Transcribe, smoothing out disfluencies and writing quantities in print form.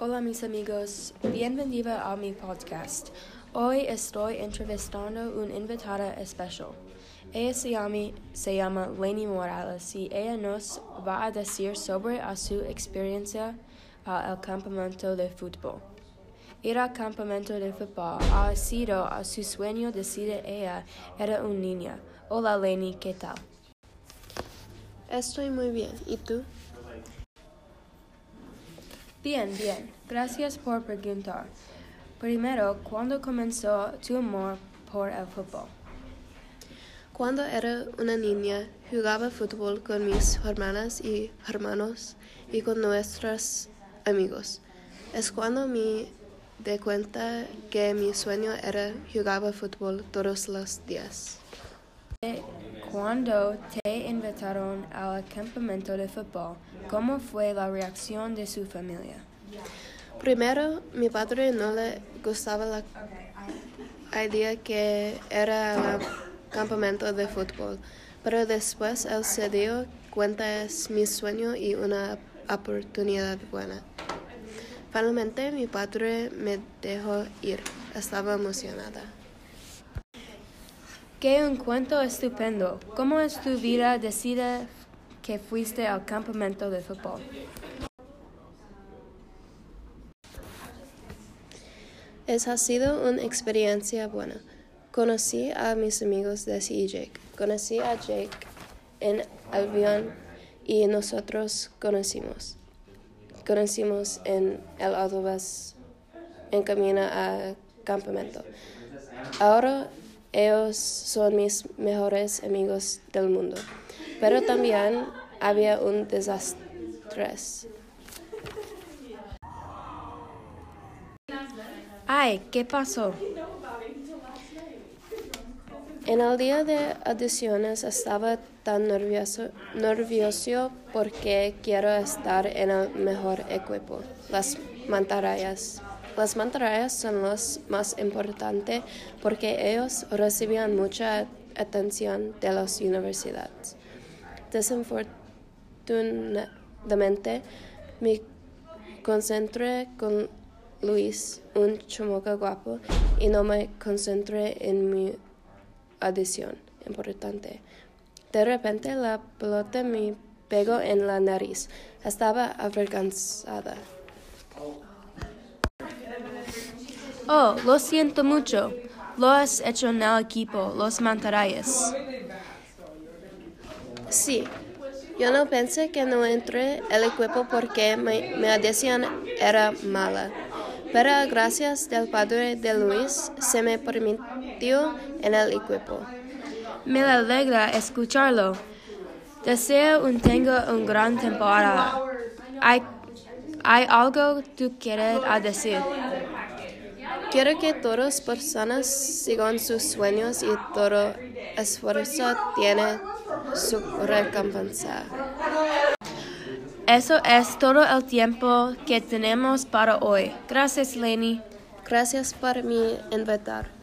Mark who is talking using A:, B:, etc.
A: Hola mis amigos, bienvenido a mi podcast. Hoy estoy entrevistando una invitada especial. Ella se llama Lainey Morales y ella nos va a decir sobre su experiencia al campamento de fútbol. Ir al campamento de fútbol ha sido su sueño desde ella era una niña. Hola Lainey, ¿qué tal?
B: Estoy muy bien. ¿Y tú?
A: Bien. Gracias por preguntar. Primero, ¿cuándo comenzó tu amor por el fútbol?
B: Cuando era una niña, jugaba fútbol con mis hermanas y hermanos y con nuestros amigos. Es cuando me di cuenta que mi sueño era jugar fútbol todos los días.
A: Cuando te invitaron al campamento de fútbol, ¿cómo fue la reacción de su familia?
B: Primero, mi padre no le gustaba la idea que era el campamento de fútbol, pero después él se dio cuenta es mi sueño y una oportunidad buena. Finalmente, mi padre me dejó ir. Estaba emocionada.
A: ¡Qué encuentro estupendo! ¿Cómo es tu vida desde que fuiste al campamento de fútbol?
B: Ha sido una experiencia buena. Conocí a mis amigos Desi y Jake. Conocí a Jake en avión y nosotros conocimos en el autobús en camino al campamento. Ahora ellos son mis mejores amigos del mundo, pero también había un desastre.
A: ¡Ay! ¿Qué pasó?
B: En el día de audiciones estaba tan nervioso porque quiero estar en el mejor equipo, las mantarrayas. Las mantarrayas son los más importantes porque ellos recibían mucha atención de las universidades. Desafortunadamente, me concentré con Luis, un chamaco guapo, y no me concentré en mi audición importante. De repente la pelota me pegó en la nariz. Estaba avergonzada.
A: Oh, lo siento mucho. Lo has hecho en el equipo, los mantarrayas.
B: Sí, yo no pensé que no entré al equipo porque mi audición era mala. Pero gracias al padre de Luis se me permitió en el equipo.
A: Me alegra escucharlo. Deseo que tenga una gran temporada. ¿Hay algo que quieres decir?
B: Quiero que todas las personas sigan sus sueños y todo esfuerzo tiene su recompensa.
A: Eso es todo el tiempo que tenemos para hoy. Gracias, Lainey.
B: Gracias por me invitar.